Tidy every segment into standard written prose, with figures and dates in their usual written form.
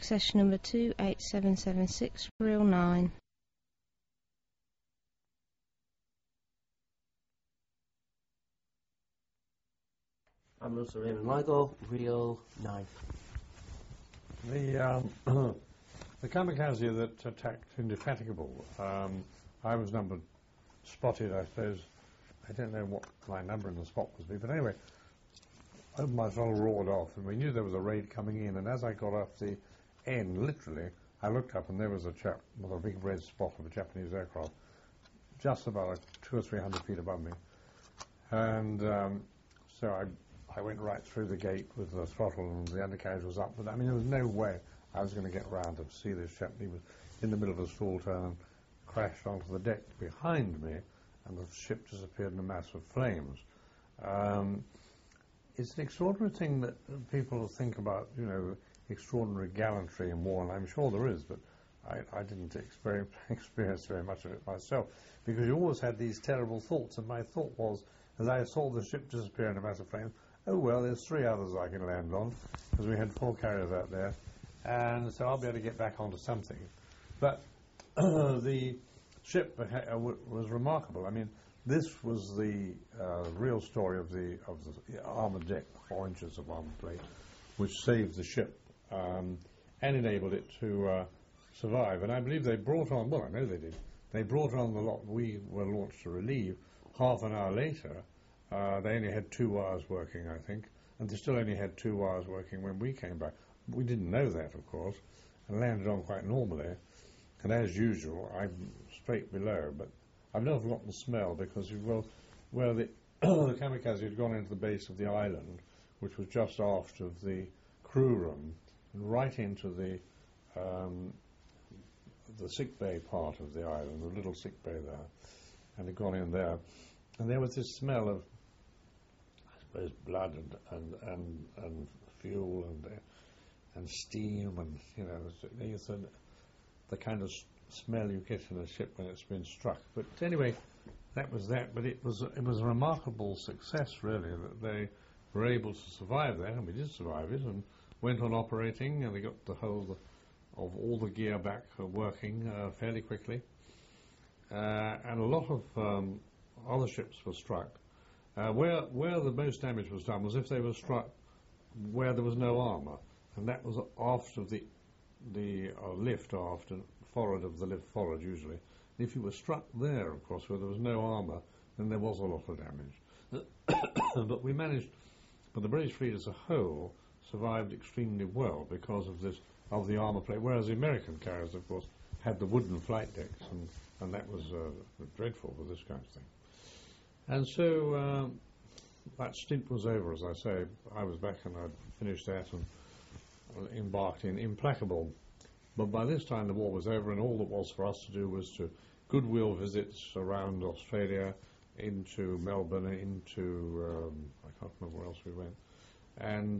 access number 28776, reel 9. Ambulance to Raymond Michael, reel 9. The the kamikaze that attacked Indefatigable, I was spotted, I suppose. I don't know what my number in the spot was, but anyway, my throttle roared off, and we knew there was a raid coming in. And as I got off the end, literally, I looked up, and there was a chap with a big red spot of a Japanese aircraft, just about 200 or 300 feet above me. And so I went right through the gate with the throttle, and the undercarriage was up. But I mean, there was no way I was going to get round to see this chap. He was in the middle of a stall turn and crashed onto the deck behind me, and the ship disappeared in a mass of flames. It's an extraordinary thing that people think about, you know, extraordinary gallantry in war, and I'm sure there is, but I didn't experience very much of it myself, because you always had these terrible thoughts, and my thought was, as I saw the ship disappear in a mass of flames, oh well, there's 3 others I can land on, because we had 4 carriers out there, and so I'll be able to get back onto something. But the ship was remarkable. I mean, this was the real story of the armoured deck, 4 inches of armoured plate, which saved the ship and enabled it to survive. And I believe they brought on, well, I know they did, they brought on the lot we were launched to relieve. Half an hour later, they only had 2 wires working, I think, and they still only had 2 wires working when we came back. We didn't know that, of course, and landed on quite normally. And as usual, I'm straight below, but I've never forgotten the smell, because where the the kamikaze had gone into the base of the island, which was just aft of the crew room, and right into the sick bay part of the island, the little sick bay there, and had gone in there, and there was this smell of, I suppose, blood and fuel and steam, and you know, the kind of smell you get in a ship when it's been struck. But anyway, that was that. But it was a remarkable success, really, that they were able to survive that, and we did survive it, and went on operating, and they got the whole of all the gear back working fairly quickly. And a lot of other ships were struck. Where the most damage was done was if they were struck where there was no armour, and that was aft of the lift aft and forward of the lift forward usually. And if you were struck there, of course, where there was no armour, then there was a lot of damage. But we managed, but the British fleet as a whole survived extremely well because of the armour plate, whereas the American carriers, of course, had the wooden flight decks, and that was dreadful for this kind of thing. And so that stint was over, as I say. I was back and I'd finished that and embarked in Implacable. But by this time the war was over, and all that was for us to do was to goodwill visits around Australia, into Melbourne, into I can't remember where else we went, and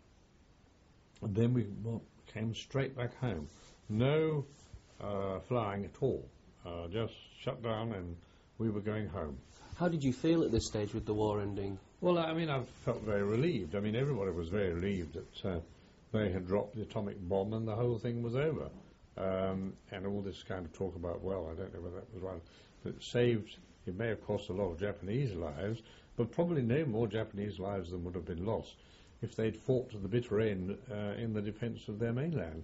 then we came straight back home. No flying at all, just shut down, and we were going home. How did you feel at this stage with the war ending? Well, I mean, I felt very relieved. I mean, everybody was very relieved that they had dropped the atomic bomb and the whole thing was over. And all this kind of talk about, well, I don't know whether that was right, but it may have cost a lot of Japanese lives, but probably no more Japanese lives than would have been lost if they'd fought to the bitter end in the defense of their mainland.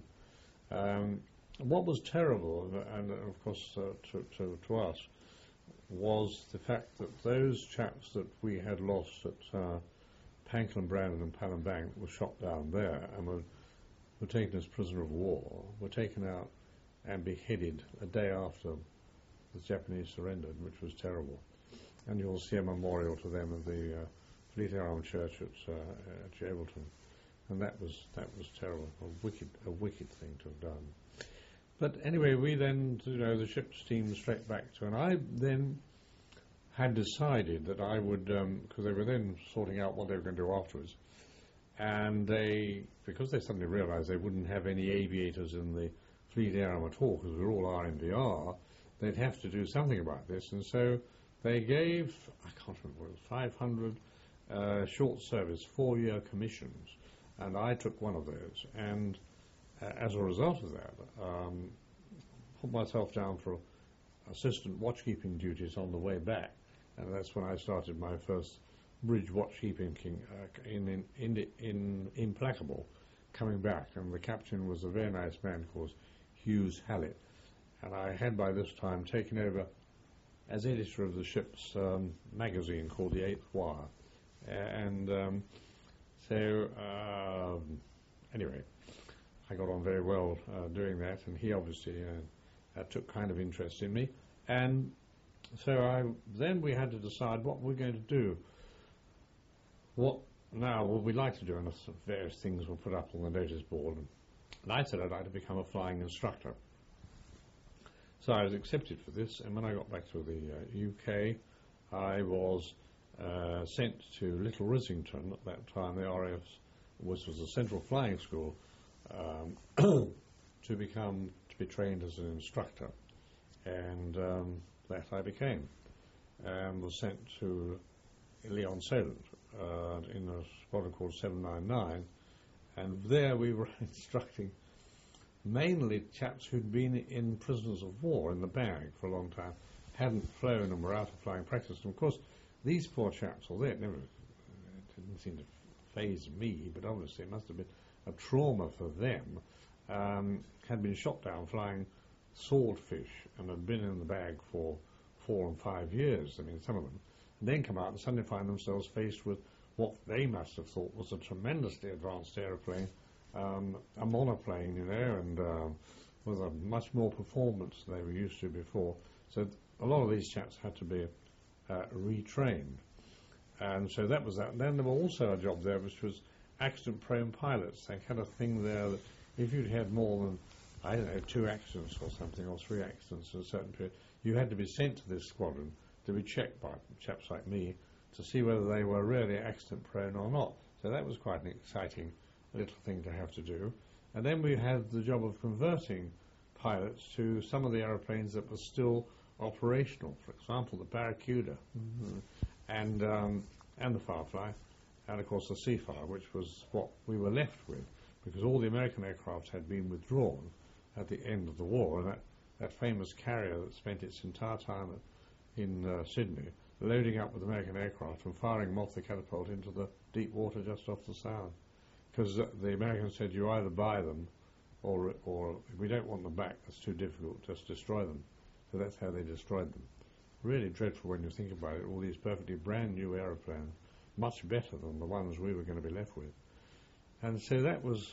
What was terrible, and of course to us, was the fact that those chaps that we had lost at Panklin, Brandon and Palembang were shot down there and were taken as prisoner of war, were taken out and beheaded a day after the Japanese surrendered, which was terrible. And you'll see a memorial to them at the Fleet Air Arm Church at Jableton. And that was terrible, a wicked thing to have done. But anyway, we then, the ship steamed straight back to, and I then had decided that I would, because they were then sorting out what they were going to do afterwards, and because they suddenly realised they wouldn't have any aviators in the Fleet Air Arm at all, because we were all RMVR, they'd have to do something about this, and so they gave, I can't remember what it was, 500 short service, 4-year commissions, and I took one of those, and as a result of that, put myself down for assistant watchkeeping duties on the way back, and that's when I started my first bridge watchkeeping in Implacable, coming back, and the captain was a very nice man called Hughes Hallett, and I had by this time taken over as editor of the ship's magazine called The Eighth Wire, and anyway, I got on very well doing that, and he obviously took kind of interest in me, and so then we had to decide what we're going to do. What now would we like to do? And various things were put up on the notice board, and I said I'd like to become a flying instructor. So I was accepted for this, and when I got back to the UK, I was sent to Little Rissington. At that time, the RAF was a central flying school, to be trained as an instructor, and that I became, and was sent to Leon Solent in a squadron called 799, and there we were instructing mainly chaps who'd been in prisoners of war in the bag for a long time, hadn't flown and were out of flying practice. And of course, these poor chaps, although it didn't seem to faze me, but obviously it must have been a trauma for them, had been shot down flying swordfish and had been in the bag for 4 and 5 years, I mean, some of them, and then come out and suddenly find themselves faced with what they must have thought was a tremendously advanced aeroplane, a monoplane, you know, and with a much more performance than they were used to before. So a lot of these chaps had to be retrained. And so that was that. And then there was also a job there which was accident-prone pilots. They had a thing there that if you'd had more than, I don't know, 2 accidents or something, or 3 accidents in a certain period, you had to be sent to this squadron to be checked by chaps like me to see whether they were really accident-prone or not. So that was quite an exciting little thing to have to do. And then we had the job of converting pilots to some of the aeroplanes that were still operational. For example, the Barracuda, and the Firefly, and of course the Seafire, which was what we were left with, because all the American aircraft had been withdrawn at the end of the war, and that famous carrier that spent its entire time in Sydney loading up with American aircraft and firing them off the catapult into the deep water just off the Sound. Because the Americans said, you either buy them or if we don't want them back, that's too difficult, just destroy them. So that's how they destroyed them. Really dreadful when you think about it, all these perfectly brand new aeroplanes, much better than the ones we were going to be left with. And so that was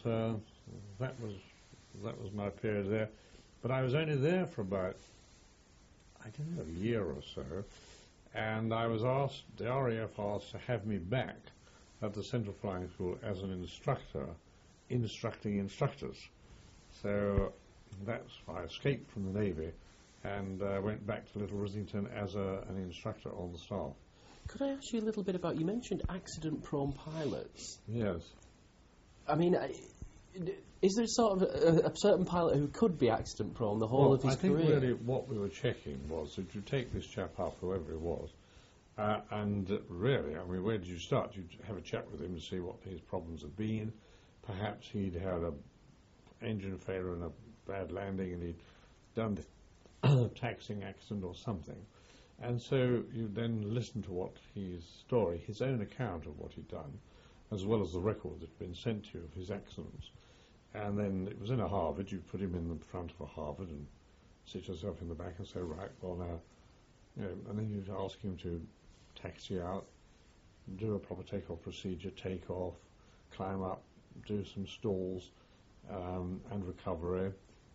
my period there. But I was only there for about, I don't know, a year or so, and I was asked, the RAF asked to have me back at the Central Flying School as an instructor, instructing instructors. So I escaped from the Navy and went back to Little Rissington as an instructor on the staff. Could I ask you a little bit about, you mentioned accident-prone pilots. Yes. I mean, is there sort of a certain pilot who could be accident-prone the whole of his career? I think really what we were checking was that you take this chap up, whoever it was, and really, I mean, where did you start? You'd have a chat with him to see what his problems had been. Perhaps he'd had an engine failure and a bad landing, and he'd done the taxiing accident or something. And so you then listen to what his story, his own account of what he'd done, as well as the record that had been sent to you of his accidents. And then it was in a Harvard. You'd put him in the front of a Harvard and sit yourself in the back and say, right, well now, you know, and then you'd ask him to taxi out, do a proper takeoff procedure, take off, climb up, do some stalls and recovery,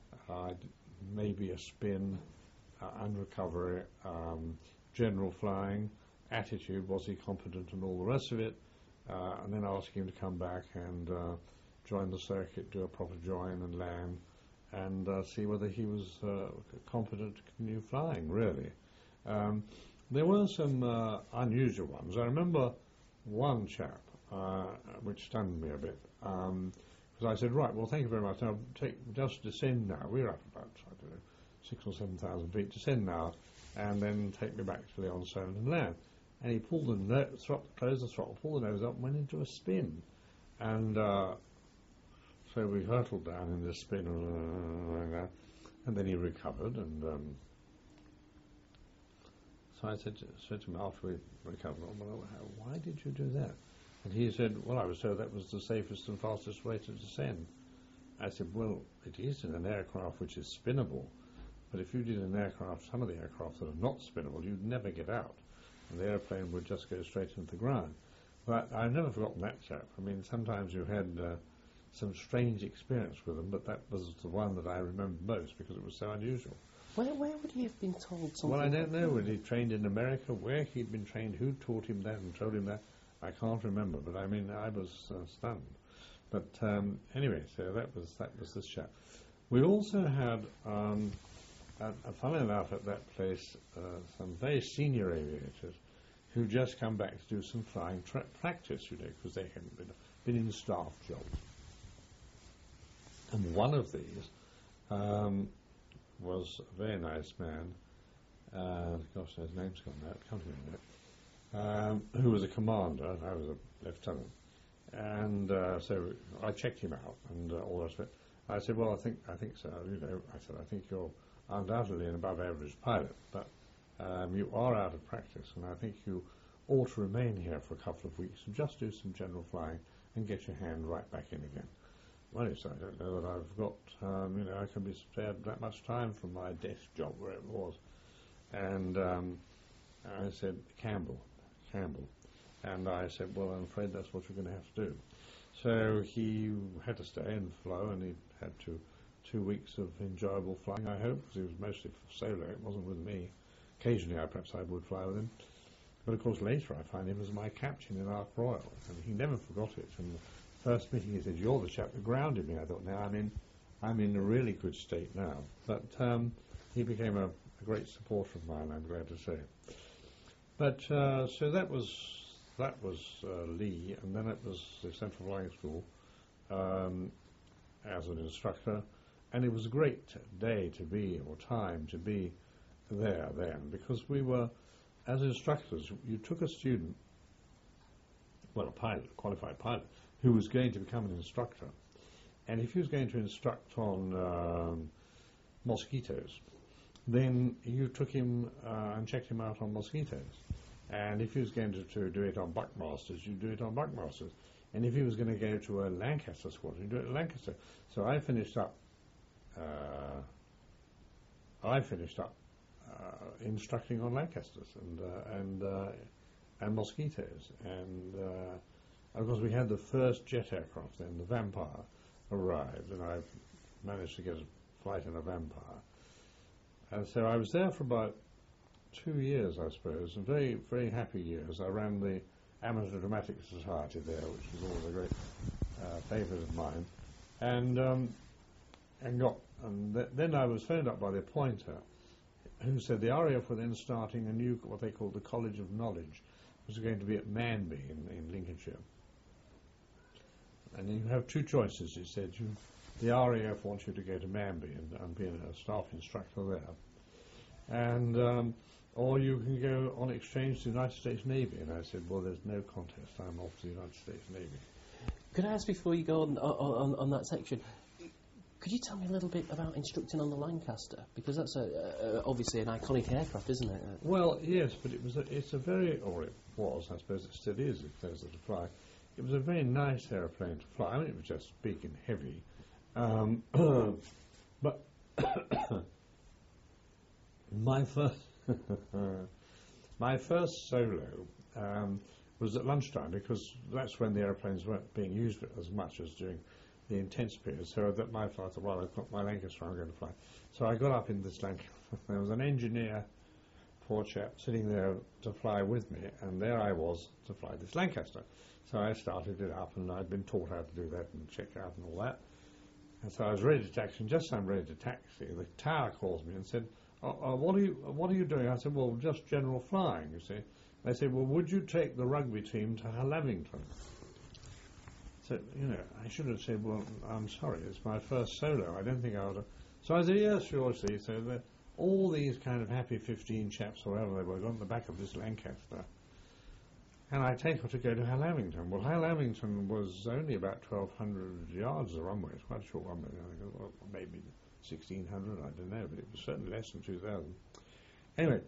maybe a spin and recovery, general flying, attitude, was he competent, and all the rest of it, and then ask him to come back and join the circuit, do a proper join and land, and see whether he was competent to continue flying, really. There were some unusual ones. I remember one chap, which stunned me a bit, because I said, right, well, thank you very much. Now, just descend now. We're up about, I don't know, 6,000 or 7,000 feet. Descend now, and then take me back to Leon Solent and land. And he pulled the closed the throttle, pulled the nose up, and went into a spin. And so so we hurtled down in this spin, like that, and then he recovered, and so I said to him after we recovered, well, why did you do that? And he said, well, I was told that was the safest and fastest way to descend. I said, well, it is in an aircraft which is spinnable, but if you did an aircraft, some of the aircraft that are not spinnable, you'd never get out, and the airplane would just go straight into the ground. But I've never forgotten that chap. I mean, sometimes you had some strange experience with them, but that was the one that I remember most because it was so unusual. Where would he have been told something? Well, I don't know. When he trained in America, where he'd been trained, who taught him that and told him that, I can't remember. But I mean, I was stunned. But anyway, so that was this chap. We also had, funnily enough, at that place, some very senior aviators who just come back to do some flying practice, because they hadn't been in staff jobs. And one of these was a very nice man, gosh, his name's gone out, can't remember it, who was a commander, and I was a lieutenant. And so I checked him out and all the rest of it. I said, well, I think so. I said, I think you're undoubtedly an above-average pilot, but you are out of practice, and I think you ought to remain here for a couple of weeks and just do some general flying and get your hand right back in again. Well, yes, I don't know that I've got, I can be spared that much time from my desk job where it was. And I said, Campbell. And I said, well, I'm afraid that's what you're going to have to do. So he had to stay and flow, and he had 2 weeks of enjoyable flying, I hope, because he was mostly solo, it wasn't with me. Occasionally, perhaps I would fly with him. But of course, later I find him as my captain in Ark Royal, and he never forgot it. And the first meeting he said, you're the chap that grounded me. I thought, now I'm in a really good state now. But he became a great supporter of mine, I'm glad to say. But so that was Lee, and then it was the Central Flying School as an instructor, and it was a great day to be, or time to be there then, because we were, as instructors, you took a student, well, a pilot, a qualified pilot, who was going to become an instructor, and if he was going to instruct on mosquitoes, then you took him and checked him out on mosquitoes. And if he was going to do it on buckmasters, you do it on buckmasters. And if he was going to go to a Lancaster squadron, you do it at Lancaster. So I finished up instructing on Lancasters and mosquitoes. And of course, we had the first jet aircraft then, the Vampire, arrived, and I managed to get a flight in a Vampire. And so I was there for about 2 years, I suppose, and very, very happy years. I ran the Amateur Dramatic Society there, which was always a great favourite of mine, then I was phoned up by the appointer, who said the RAF were then starting a new, what they called the College of Knowledge, which was going to be at Manby in Lincolnshire. And you have two choices, he said. The RAF wants you to go to Manby and be a staff instructor there. And or you can go on exchange to the United States Navy. And I said, well, there's no contest. I'm off to the United States Navy. Could I ask before you go on that section, could you tell me a little bit about instructing on the Lancaster? Because that's obviously an iconic aircraft, isn't it? Well, yes, but it was it was, I suppose it still is, if there's to fly. It was a very nice airplane to fly. I mean, it was just big and heavy. But my first solo was at lunchtime, because that's when the airplanes weren't being used as much as during the intense period. So that my flight, I thought, well, I've got my Lancaster, I'm going to fly. So I got up in this Lancaster. There was an engineer, poor chap, sitting there to fly with me, and there I was to fly this Lancaster. So I started it up, and I'd been taught how to do that and check out and all that. And so I was ready to taxi, and just as I'm ready to taxi, the tower calls me and said, what are you doing? I said, well, just general flying, you see. They said, well, would you take the rugby team to Lavington? So, I should have said, well, I'm sorry, it's my first solo. I don't think I would have. So I said, yes, sure, see. So all these kind of happy 15 chaps, or whatever they were, got on the back of this Lancaster. And I take her to go to Hal Lamington. Well, Hal Lamington was only about 1,200 yards the runway. It's quite a short runway. I think, well, maybe 1,600, I don't know, but it was certainly less than 2,000. Anyway,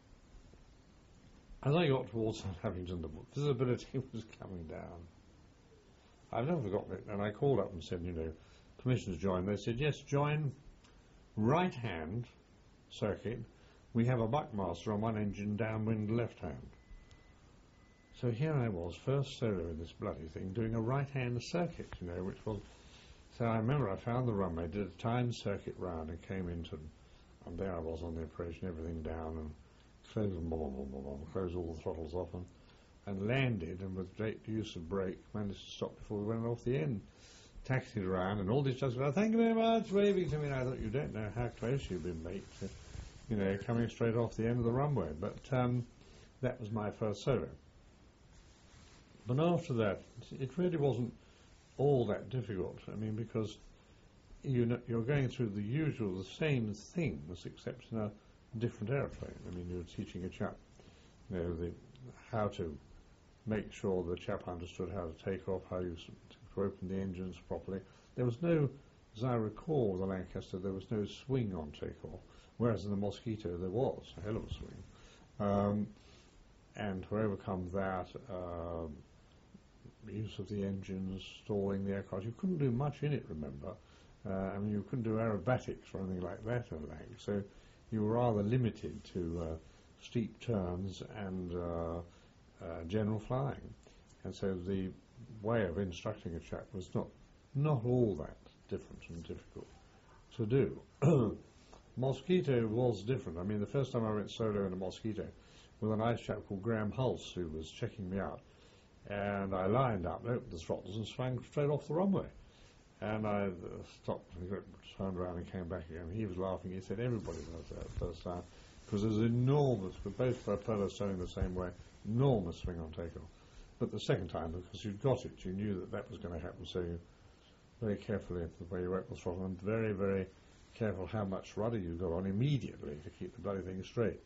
as I got towards Hal Lamington, the visibility was coming down. I've never forgotten it. And I called up and said, permission to join. They said, yes, join right-hand circuit. We have a buckmaster on one engine, downwind left-hand. So here I was, first solo in this bloody thing, doing a right-hand circuit, which was... So I remember I found the runway, did a timed circuit round and came into... And there I was on the approach and everything down and closed all the throttles off and landed, and with great use of brake managed to stop before we went off the end. Taxied around and all these just go, thank you very much, waving to me. And I thought, you don't know how close you've been, mate, to, coming straight off the end of the runway. But that was my first solo. But after that, it really wasn't all that difficult. I mean, because you're going through the same things, except in a different aeroplane. I mean, you're teaching a chap, how to make sure the chap understood how to take off, how to open the engines properly. There was no, as I recall, with the Lancaster, there was no swing on takeoff, whereas in the Mosquito there was a hell of a swing. And to overcome that, use of the engines, stalling the aircraft, you couldn't do much in it, remember. You couldn't do aerobatics or anything like that in Lang, so you were rather limited to steep turns and general flying. And so the way of instructing a chap was not all that different and difficult to do. Mosquito was different. I mean, the first time I went solo in a Mosquito with a nice chap called Graham Hulse, who was checking me out, and I lined up, opened the throttles and swung straight off the runway. And I stopped and turned around and came back again. He was laughing. He said everybody does that first time, because there's enormous, with both propellers turning the same way, enormous swing on takeoff. But the second time, because you'd got it, you knew that that was going to happen, so you very carefully the way you open the throttle, and very, very careful how much rudder you got on immediately to keep the bloody thing straight.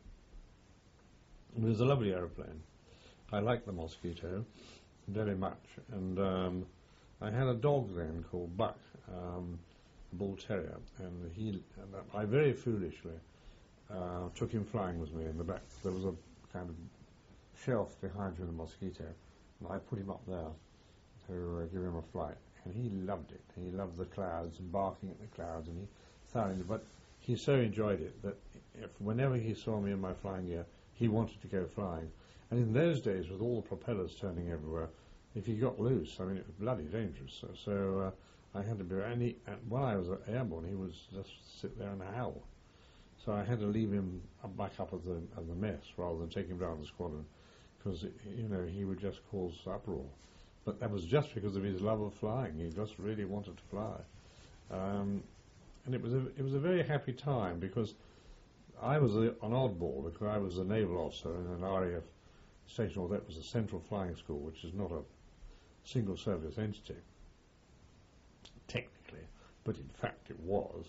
It was a lovely aeroplane. I liked the Mosquito very much, and I had a dog then called Buck, a bull terrier, and I very foolishly took him flying with me in the back. There was a kind of shelf behind you in the Mosquito, and I put him up there to give him a flight, and he loved it. He loved the clouds and barking at the clouds, and he thoroughly. But he so enjoyed it that whenever he saw me in my flying gear, he wanted to go flying. And in those days, with all the propellers turning everywhere, if he got loose, I mean, it was bloody dangerous. So I had to be, and when I was airborne, he was just sit there and howl. So I had to leave him back up at the mess rather than take him down the squadron, because he would just cause uproar. But that was just because of his love of flying. He just really wanted to fly, and it was a very happy time, because I was an oddball, because I was a naval officer in an RAF station, or that was a Central Flying School, which is not a single service entity technically, but in fact it was.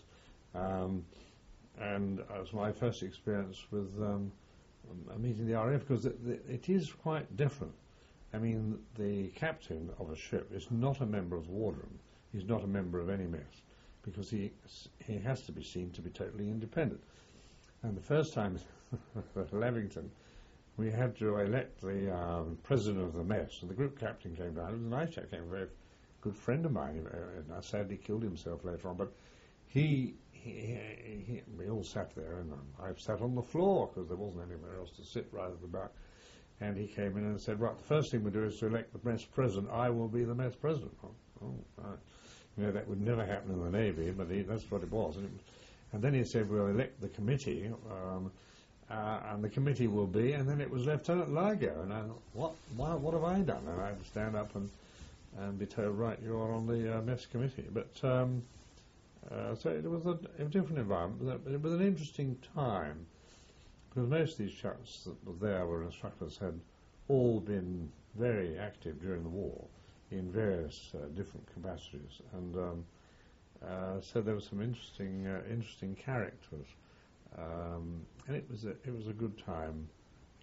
And it was my first experience with meeting the RAF, because it is quite different. I mean, the captain of a ship is not a member of the wardroom. He's not a member of any mess, because he has to be seen to be totally independent. And the first time at Lavington, we had to elect the president of the mess, and the group captain came down. It was a nice chap, a very good friend of mine, and I sadly killed himself later on, but we all sat there, and I sat on the floor, because there wasn't anywhere else to sit right at the back. And he came in and said, right, the first thing we do is to elect the mess president. I will be the mess president. Oh, right. That would never happen in the Navy, but that's what it was. And then he said, we'll elect the committee, and the committee will be, and then it was Lieutenant Ligo. And I thought, what have I done? And I had to stand up and be told, right, you're on the mess committee. But so it was a different environment. It was an interesting time, because most of these chaps that were there were instructors, had all been very active during the war in various different capacities, and so there were some interesting characters, and it was a good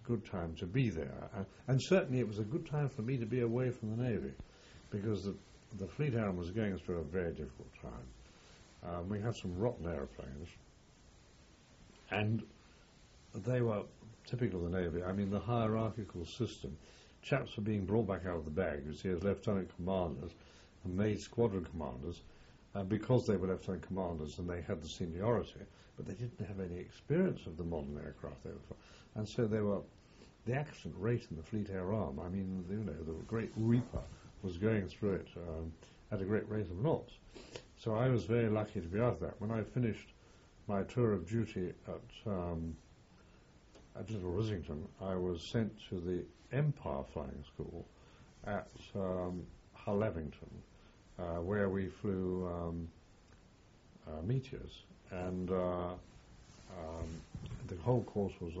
good time to be there. And certainly it was a good time for me to be away from the Navy, because the Fleet Airmen was going through a very difficult time. We had some rotten aeroplanes, and they were typical of the Navy. I mean, the hierarchical system. Chaps were being brought back out of the bag, you see, as lieutenant commanders and made squadron commanders, because they were lieutenant commanders and they had the seniority, but they didn't have any experience of the modern aircraft they were. And so the accident rate in the Fleet Air Arm, I mean, the great Reaper was going through it at a great rate of knots. So I was very lucky to be out of that. When I finished my tour of duty at Little Rissington, I was sent to the Empire Flying School at Hull Lavington, where we flew Meteors, and the whole course was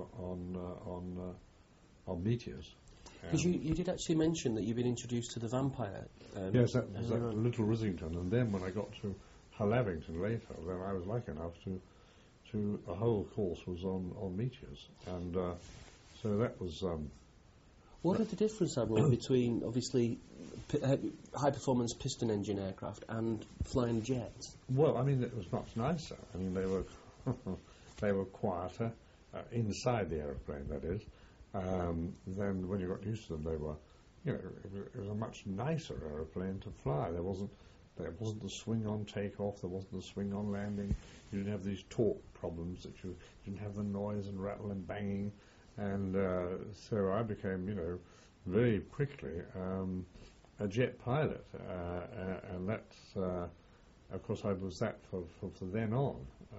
on Meteors. Because you did actually mention that you've been introduced to the Vampire. Yes, that was at Little Rissington, and then when I got to Hull Lavington later, then I was lucky enough to the whole course was on Meteors, and so that was. What are the differences, Admiral, between obviously high-performance piston engine aircraft and flying jets? Well, I mean, it was much nicer. I mean, they were they were quieter inside the aeroplane. That is. Then when you got used to them, they were, it was a much nicer aeroplane to fly. There wasn't the swing on takeoff. There wasn't the swing on landing. You didn't have these torque problems that you didn't have the noise and rattle and banging. And so I became, very quickly a jet pilot, and that's, of course, I was that for then on.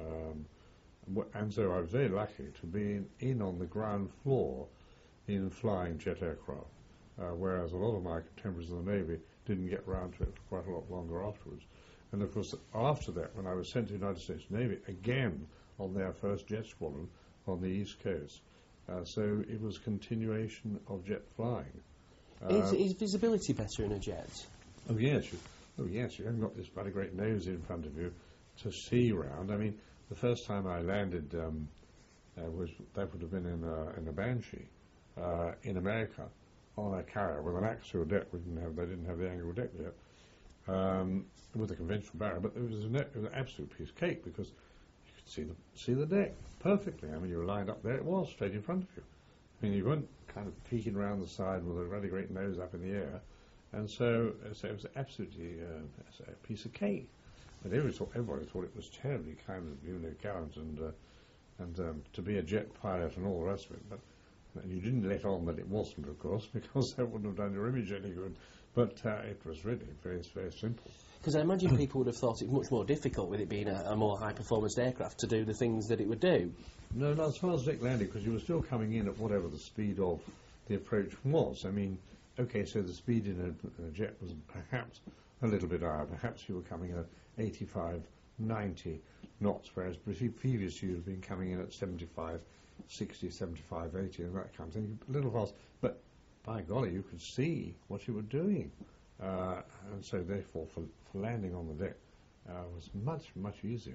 And so I was very lucky to be in on the ground floor in flying jet aircraft, whereas a lot of my contemporaries in the Navy didn't get round to it for quite a lot longer afterwards. And of course, after that, when I was sent to the United States Navy, again on their first jet squadron on the East Coast, so it was continuation of jet flying. Is visibility better in a jet? Oh yes, you haven't got this bloody great nose in front of you to see round. I mean, the first time I landed that would have been in a Banshee in America on a carrier with an axial deck. They didn't have the angled deck yet with a conventional barrier, but it was an absolute piece of cake because you could see the deck perfectly. I mean, you were lined up there; it was straight in front of you. I mean, you weren't kind of peeking around the side with a really great nose up in the air, and so it was absolutely a piece of cake. But everybody thought it was terribly kind of gallant and to be a jet pilot and all the rest of it. But you didn't let on that it wasn't, of course, because that wouldn't have done your image any good. But it was really very, very simple. Because I imagine people would have thought it much more difficult with it being a more high-performance aircraft to do the things that it would do. No, not as far as deck landing, because you were still coming in at whatever the speed of the approach was. I mean, okay, so the speed in a jet was perhaps a little bit higher. Perhaps you were coming at 85, 90 knots, whereas previously you'd been coming in at 75, 60, 75, 80, and that kind of thing. A little fast, but by golly, you could see what you were doing. And so therefore, for landing on the deck was much, much easier.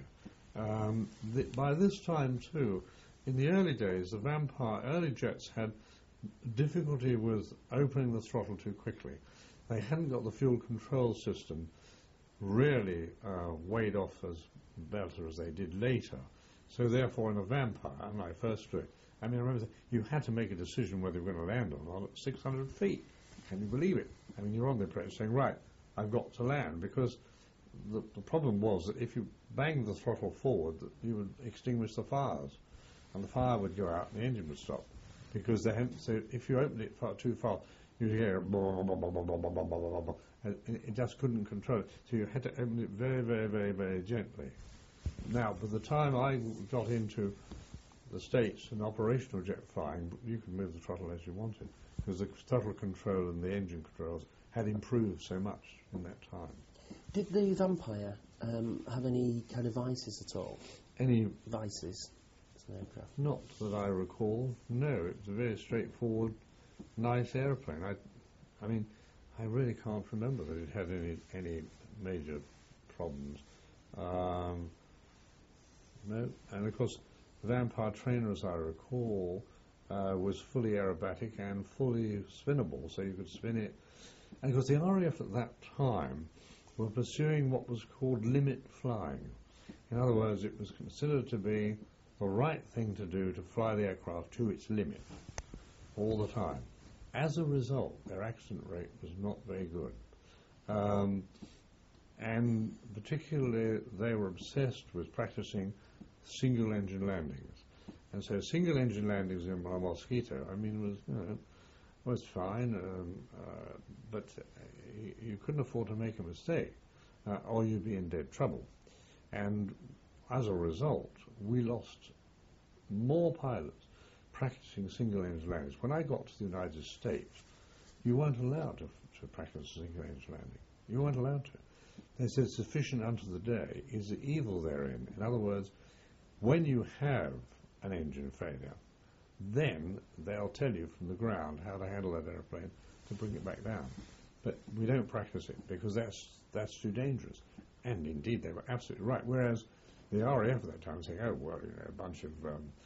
By this time, too, in the early days, the Vampire early jets had difficulty with opening the throttle too quickly. They hadn't got the fuel control system really weighed off as better as they did later. So therefore, in a Vampire, and I first flew it, I mean, I remember you had to make a decision whether you were going to land or not at 600 feet. Can you believe it? I mean, you're on the approach saying, right, I've got to land, because the problem was that if you banged the throttle forward, you would extinguish the fires, and the fire would go out and the engine would stop, because so if you opened it too fast, you'd hear and it just couldn't control it. So you had to open it very, very, very, very gently. Now, by the time I got into the States in operational jet flying, you could move the throttle as you wanted, because the throttle control and the engine controls had improved so much in that time. Did the Vampire have any kind of vices at all? Any vices as an aircraft? Not that I recall. No, it was a very straightforward, nice airplane. I mean, I really can't remember that it had any major problems. No, and of course, the Vampire trainer, as I recall, was fully aerobatic and fully spinnable, so you could spin it. And because the RAF at that time were pursuing what was called limit flying. In other words, it was considered to be the right thing to do to fly the aircraft to its limit all the time. As a result, their accident rate was not very good. And particularly, they were obsessed with practicing single-engine landings. And so single-engine landings in my Mosquito, I mean, was fine, but you couldn't afford to make a mistake, or you'd be in dead trouble. And as a result, we lost more pilots practicing single-engine landings. When I got to the United States, you weren't allowed to practice single-engine landing. You weren't allowed to. They said sufficient unto the day is the evil therein. In other words, when you have an engine failure, then they'll tell you from the ground how to handle that airplane to bring it back down. But we don't practice it because that's too dangerous. And indeed, they were absolutely right. Whereas the RAF at that time was saying, oh, well, a bunch of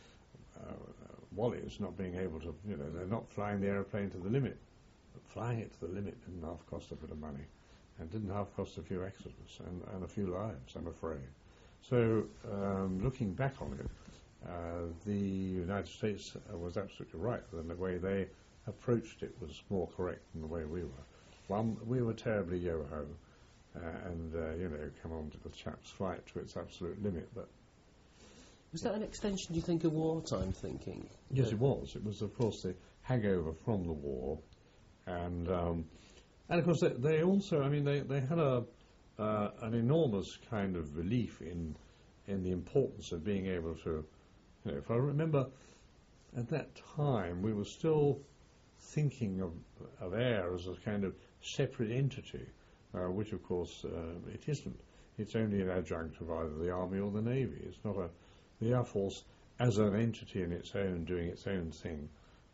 wallies not being able to, they're not flying the airplane to the limit. But flying it to the limit didn't half cost a bit of money, and didn't half cost a few accidents and a few lives, I'm afraid. So, looking back on it, the United States was absolutely right, and the way they approached it was more correct than the way we were. One, we were terribly yo-ho, and come on to the chap's flight to its absolute limit. But was that an extension, do you think, of wartime thinking? Yes, it was. It was, of course, the hangover from the war, and of course they also, they had an enormous kind of belief in the importance of being able to. If I remember, at that time we were still thinking of air as a kind of separate entity, which of course it isn't. It's only an adjunct of either the Army or the Navy. It's not the Air Force as an entity in its own, doing its own thing.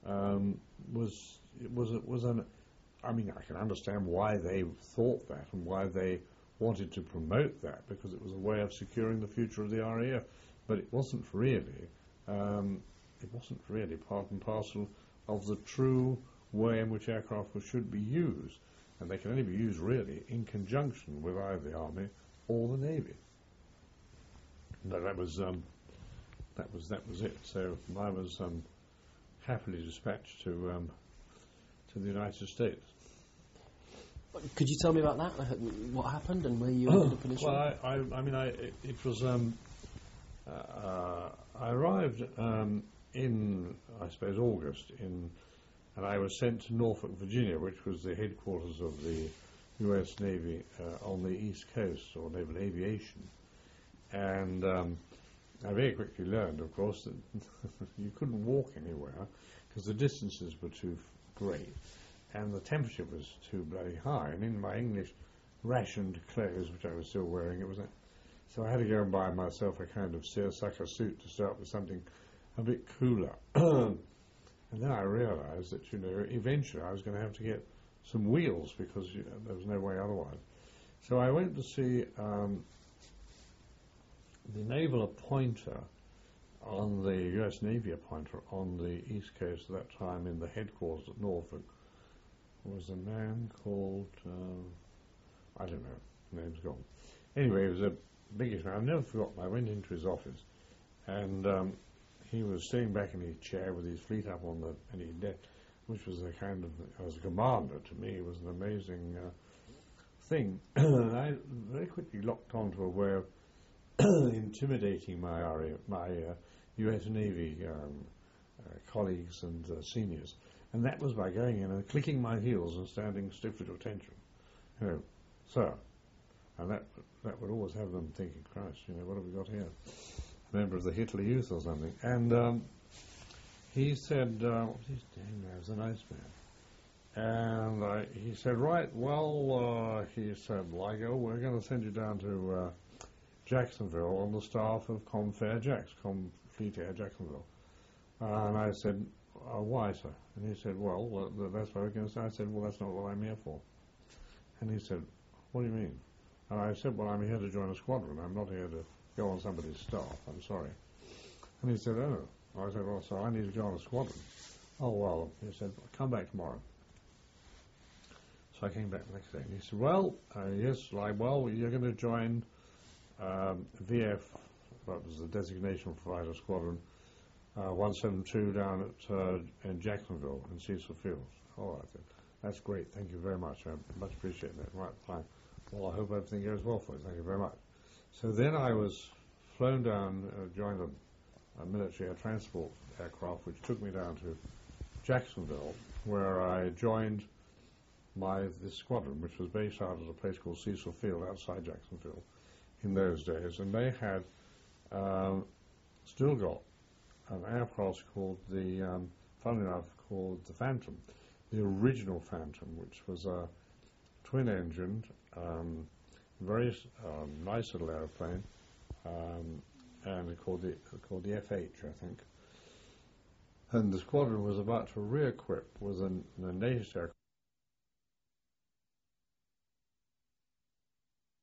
Was an. I can understand why they thought that and why they wanted to promote that, because it was a way of securing the future of the RAF. But it wasn't really. It wasn't really part and parcel of the true way in which aircraft should be used, and they can only be used really in conjunction with either the Army or the Navy. But that was it. So I was happily dispatched to the United States. Could you tell me about that? What happened and where you ended up initially? Well, I arrived in, I suppose, August, and I was sent to Norfolk, Virginia, which was the headquarters of the U.S. Navy on the East Coast, or Naval Aviation. And I very quickly learned, of course, that you couldn't walk anywhere because the distances were too great and the temperature was too bloody high. And in my English rationed clothes, which I was still wearing, so I had to go and buy myself a kind of seersucker suit to start with something a bit cooler. And then I realized that, eventually I was going to have to get some wheels because there was no way otherwise. So I went to see the naval appointer on the US Navy appointer on the East Coast at that time in the headquarters at Norfolk was a man called, I don't know, the name's gone. Anyway, he was a biggish man. I've never forgotten. I went into his office and he was sitting back in his chair with his feet up on his deck, which was a kind of, as a commander to me, it was an amazing thing. And I very quickly locked onto a way of intimidating my US Navy colleagues and seniors. And that was by going in and clicking my heels and standing stiffly to attention. Sir. And that would always have them thinking, Christ, what have we got here? A member of the Hitler Youth or something. And he said, what was his name now? He was a nice man. And he said, right, well, he said, Ligo, we're going to send you down to Jacksonville on the staff of Comfair Jacks, Fleet Air Jacksonville. And I said, why, sir? And he said, well, that's what I was going to say. I said, well, that's not what I'm here for. And he said, what do you mean? And I said, well, I'm here to join a squadron. I'm not here to go on somebody's staff. I'm sorry. And he said, oh. I said, well, so I need to go on a squadron. Oh, well, he said, come back tomorrow. So I came back the next day, and he said, well, yes, you're going to join VF, that was the designation fighter squadron, 172 down at in Jacksonville, in Cecil Field. All right, then. That's great. Thank you very much. I much appreciate that. Right, fine. Well, I hope everything goes well for you. Thank you very much. So then I was flown down, joined a military air transport aircraft, which took me down to Jacksonville, where I joined this squadron, which was based out of a place called Cecil Field outside Jacksonville in those days. And they had still got an aircraft called funnily enough, called the Phantom, the original Phantom, which was a twin-engined, very nice little airplane, and called the F-H, I think. And the squadron was about to re-equip with the latest aircraft